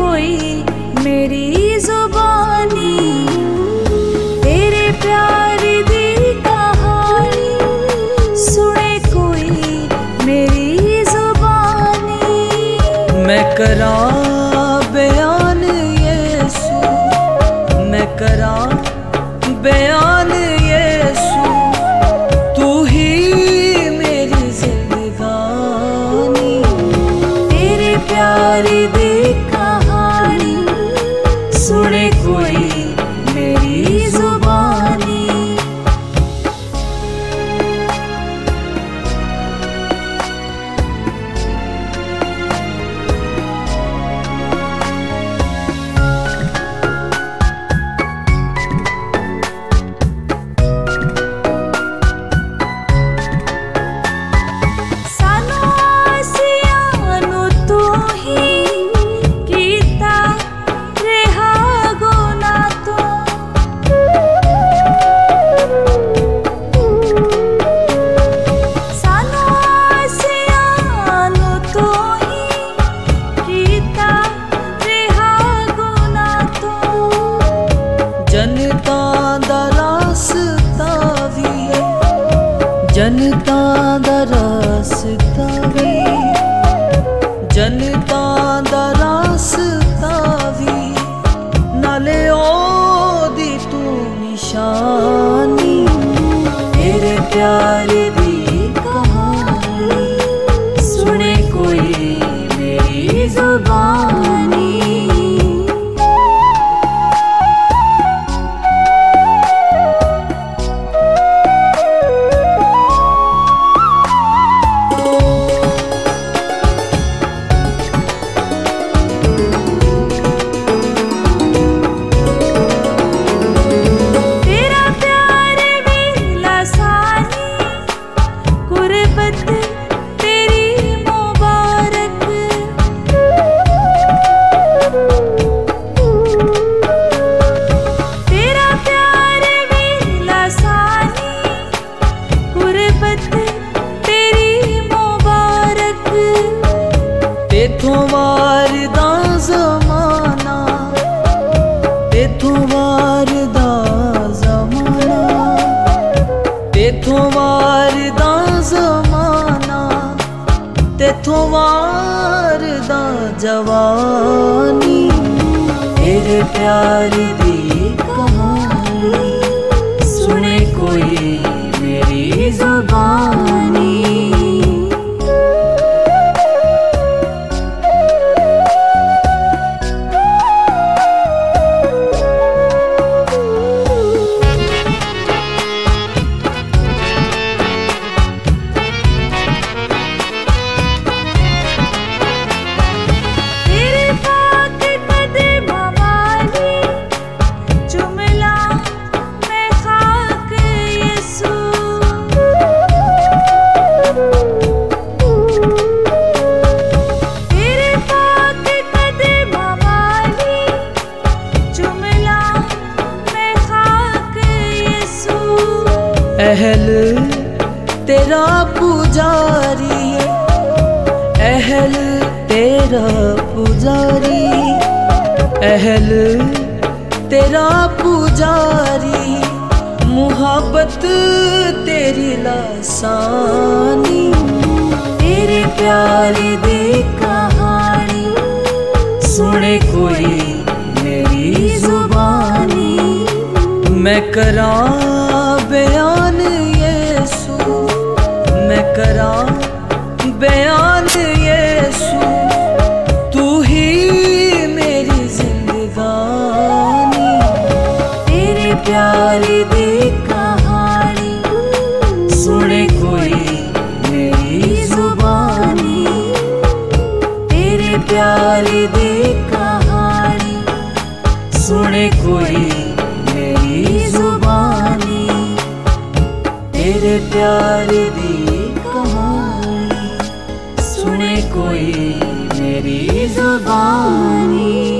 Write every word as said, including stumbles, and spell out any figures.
कोई मेरी जुबानी, तेरे प्यार दी कहानी सुने कोई मेरी जुबानी। मैं करा बयान यीशु, मैं करा बयान यीशु, तू ही मेरी जिंदगानी। तेरे प्यार दी कहानी सुने कोई मेरी जुबानी। जनता दा रास्ता भी है, जनता दा रास्ता भी, जनता दा रास्ता भी, नाले ओदी तू निशानी। तेरे प्यार दी कहानी सुने कोई मेरी जुबानी। तेथों वार दा ज़माना, तेथों वार दा ज़माना, तेथों वार दा ज़माना, तेथों वार दा जवानी। तेरे प्यार दी कहानी सुने कोई मेरी जुबानी। अहल तेरा पुजारी है, अहल तेरा पुजारी, अहल तेरा पुजारी, मुहब्बत तेरी लासानी। तेरे प्यार दी कहानी सुने कोई मेरी जुबानी। मैं करा बयान यीशु, मैं करा बयान यीशु, तू ही मेरी जिंदगानी। तेरे प्यार दी कहानी सुने कोई मेरी जुबानी। तेरे प्यार दी कहानी सुने कोई मेरी जुबानी। तेरे प्यार दी कहानी सुने कोई मेरी जुबानी।